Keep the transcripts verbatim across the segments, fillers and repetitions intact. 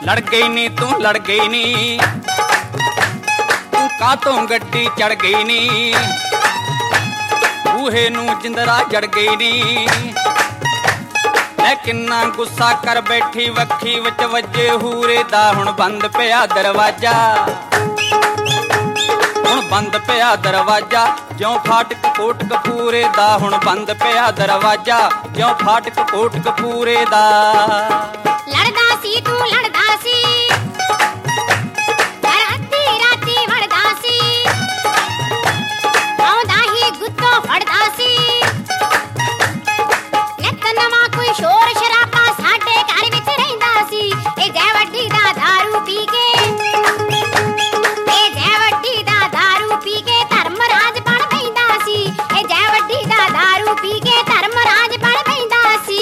लड़ गई नी तू लड़ गई नी, तू कातों गड्डी चढ़ गई नी, बूहे नू जिंदरा जड़ गई नी। मैं किन्ना गुस्सा कर बैठी वक्खी विच वजे हूरे दा, हुण बंद पिया दरवाजा, हुण बंद पिया दरवाजा, ज्यों फाटक कोट कपूरे दा, हुण बंद पिया दरवाजा, ज्यों फाटक कोट कपूरे दा। लड़दा सी तू लड़दा सी, घर अद्धी राती वड़दा सी, आउंदा ही गुत्तो फड़दा सी। नित नवां कोई शोर शराबा साडे घर विच रहिंदा सी, ए जै वड्डी दा दारू पी के, ए जै वड्डी दा दारू पी के धर्मराज बण पैंदा सी, ए जै वड्डी दा दारू पी के धर्मराज बण पैंदा सी।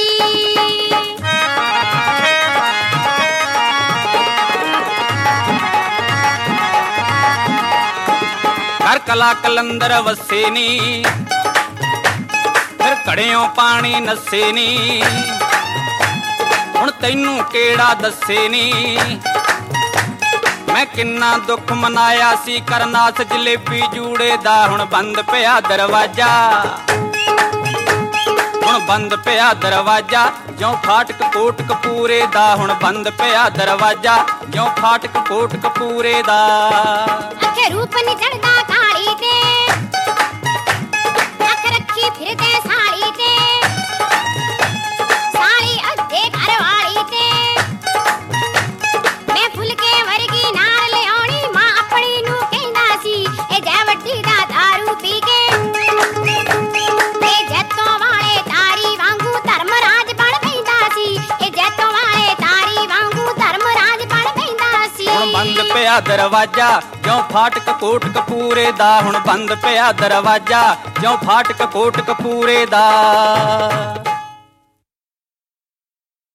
घर कला कलंदर वसे नी, फिर घड़ियों पानी नसे नी, हुण तैनू केड़ा दसे नी। मैं किन्ना दुख मनाया सी करनाथ जलेबी जूड़े दा, हुण बंद पिया दरवाजा, हुण बंद पिया दरवाजा, ज्यों फाटक कोट कपूरे दा, हुण बंद पिया दरवाजा, ज्यों फाटक कोट कपूरे दा। अखे रूप नी चढ़दा काली ते, अख रखी फिरदे साली ते, साली अद्धे घर वाली ते। मैं फुलके वर्गी नाल लियाउणी, मां अपनी नू कहंदा सी, ए जै वड्डी दा दारू पी के, ए जैतों वाले तारी वांगू धर्मराज बण पैंदा सी, ए जैतों वाले तारी वांगू धर्मराज बण पैंदा सी। हुण बंद पिया दरवाजा, ज्यों फाटक कोट कपूरे दा, हुण बंद पिया दरवाजा, ज्यों फाटक कोट कपूरे दा।